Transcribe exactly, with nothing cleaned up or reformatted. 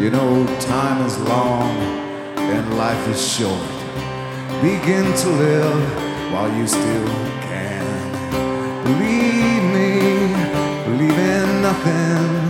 You know, time is long and life is short. Begin to live while you still can. Believe me, believe in nothing.